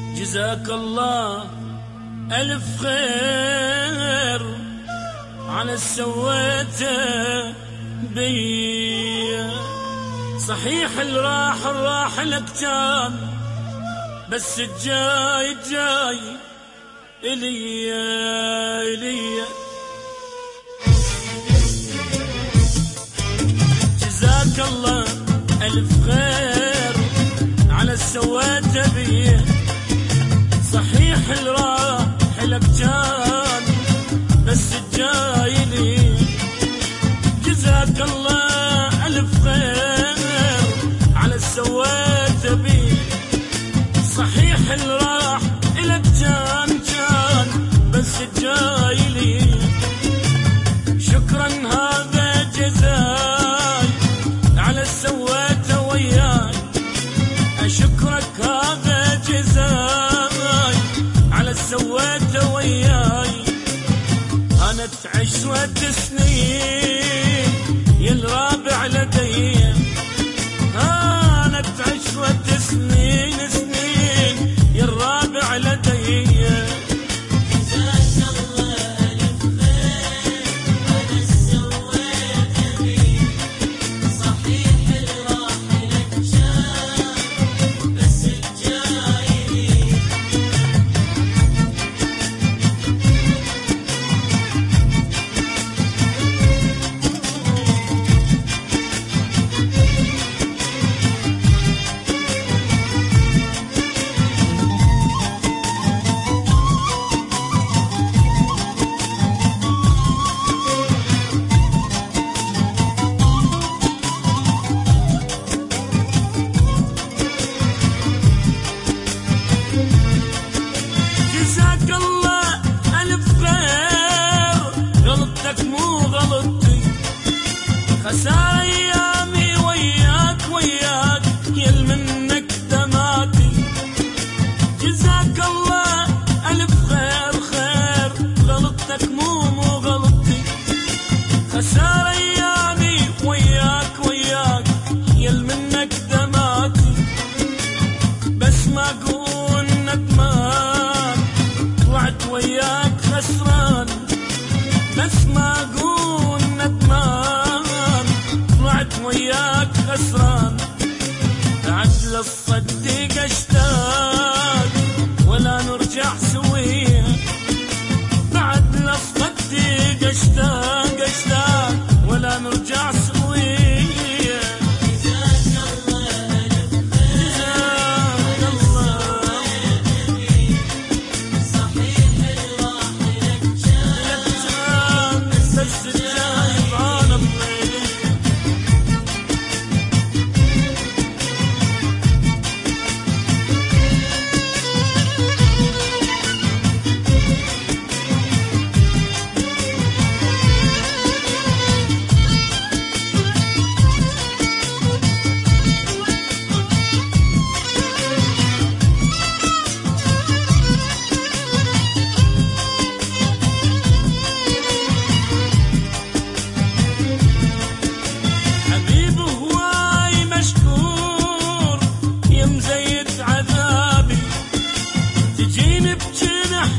جزاك الله ألف خير على السويته بي. صحيح الراح لك كان، بس الجاي إلي. جزاك الله ألف خير على السويته بي. صحيح الراح لك كان، بس الجاي لي. جزاك الله ألف خير على السويته بي. صحيح الراح لك كان، بس الجاي لي. شكرا هذا جزاي على السويته وياي. أشكرك هذا جزاي على السويته وياي. هانت 10 سنين يا الرابع لدي. هانت 10 سنين يا الرابع لدي. جزاك الله ألف خير على السويته بي. صحيح الراح لك كان، بس الجاي لي. جزاك الله ألف خير، غلطتك مو غلطتي. خسارة أيامي وياك يل منك دماتي. جزاك الله ألف خير، غلطتك مو غلطتي. خسارة أيامي وياك يل منك دماتي. بس ما أقول ندمان، طلعت وياك خسران. بس ما أقول ندمان، طلعت وياك خسران. بعد للصديق اشتاق ولا نرجع سويا. بعد للصديق اشتاق ولا نرجع سويا. جزاك الله ألف خير على السويته بي. صحيح الراح لك كان، بس الجاي بعان الليل. حبيب هواي مشكور يا مزيد عذابي. تجيني بجنح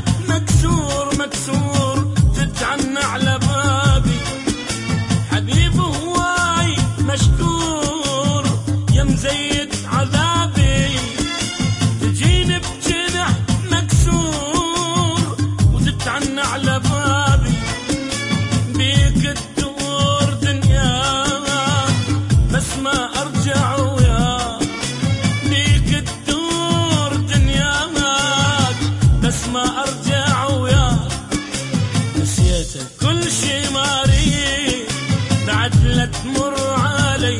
مكسور تتعنى على بابي. حبيب هواي مشكور يا مزيد عذابي. تجيني بجنح مكسور وتتعنى على بابي. بيك الدور دنياك بس ما أرجع وياك. بيك الدور دنياك بس ما أرجع وياك. نسيتك كل شي ما أريد بعد لا تمر علي.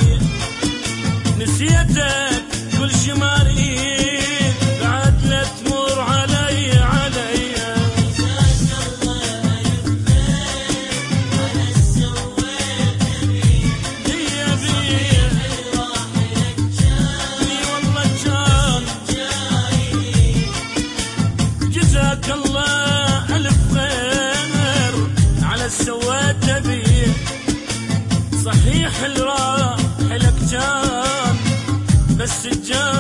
نسيتك كل شي ما أريد بعد لا تمر علي. جزاك الله ألف خير على السويته بي. صحيح الراح لك كان، والله كان. جاي لي. جزاك الله ألف خير على السويته بي. صحيح الراح لك كان، بس الجاي